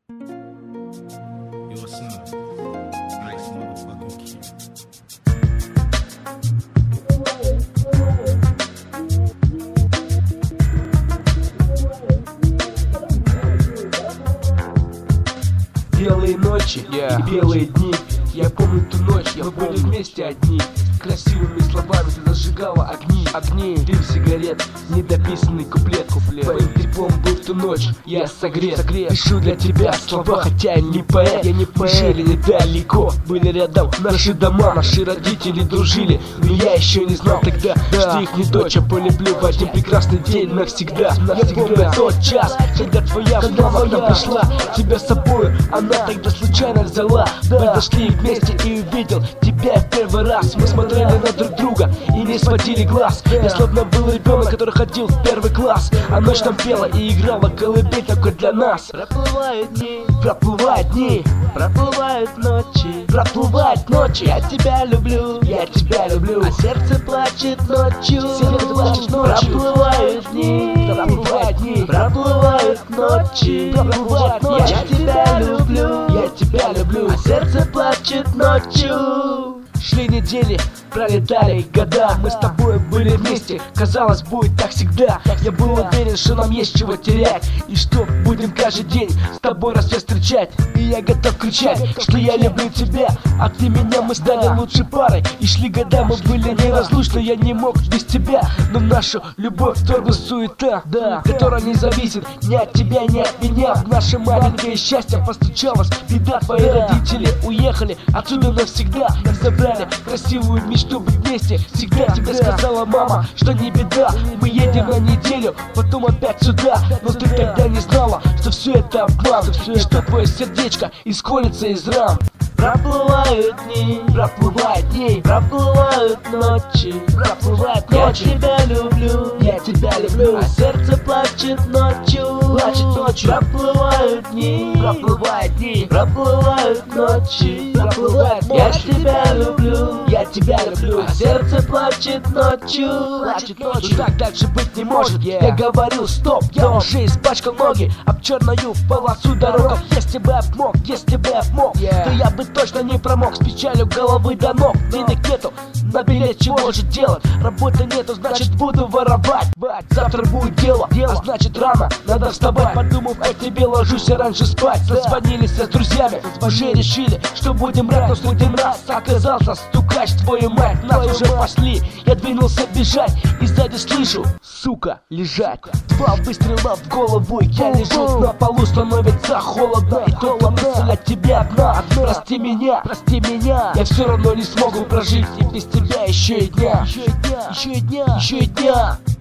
Your son, nice motherfucking kid. Белые ночи и белые дни. Я помню ту ночь, мы были вместе одни. Красивыми словами ты зажигала огни, дым сигарет, недописанный куплет. Твоим теплом был в ту ночь, я согрет. Пишу для тебя слова, хотя я не поэт. Мы жили недалеко, были рядом наши дома. Наши родители дружили, но я еще не знал тогда, что их не дочь, а полюблю в один прекрасный день навсегда. Я помню тот час, когда твоя мама к нам пришла, тебя с собой она тогда случайно взяла. Мы дошли вместе и увидел тебя в первый раз. Мы смотрели на друг друга и не сводили глаз. Я словно был ребенок, который ходил в первый класс. А ночь там пела и играла колыбель только для нас. Проплывают дни, проплывают дни, проплывают ночи, проплывают ночи. я тебя люблю, а сердце плачет ночью. сердце плачет ночью. Проплывают дни, Проплывают дни, проплывают ночи, проплывают ночи. я тебя люблю, а сердце плачет ночью. Шли недели, пролетали года. Мы с тобой были вместе, казалось, будет так всегда. Я был уверен, что нам есть чего терять, и что будем каждый день с тобой рассвет встречать. И я готов кричать, что я люблю тебя, а ты меня. Мы стали лучшей парой, и шли года, мы были неразлучны. Я не мог без тебя, но в нашу любовь вторглась суета, которая не зависит ни от тебя, ни от меня. В наше маленькое счастье постучалась беда. Твои родители уехали отсюда навсегда. Нас забрали красивую мечту быть вместе. Всегда тебе сказала мама, что не беда, мы едем на неделю, потом опять сюда. Но ты тогда не знала, что все это обман, и что твое сердечко исходится из ран. Проплывают дни, проплывают дни, проплывают ночи, проплывают я ночи. тебя люблю, а а сердце плачет ночью. Проплывают дни, проплывают дни, проплывают ночи, проплывают я ночи. тебя люблю, а сердце плачет ночью. плачет ночью. Так дальше быть не может. Я говорил стоп, я уже испачкал ноги об черную полосу дорог. Если бы я мог, то я бы точно не промок. С печалью головы до ног. Денег нету, на билет чего же делать? Работы нету, значит буду воровать. Завтра будет дело, а значит рано надо вставать. Подумав о тебе, ложусь раньше спать. Созвонились с друзьями, уже решили, что будем рад, но судим раз. Оказался стукач, твою мать, нас уже пошли. Я двинулся бежать, и сзади слышу, сука, лежать. Два выстрела в голову, я лежу на полу, становится холодно. И только мысль от тебя одна, прости меня, я все равно не смогу прожить. И без тебя еще и дня, еще и дня.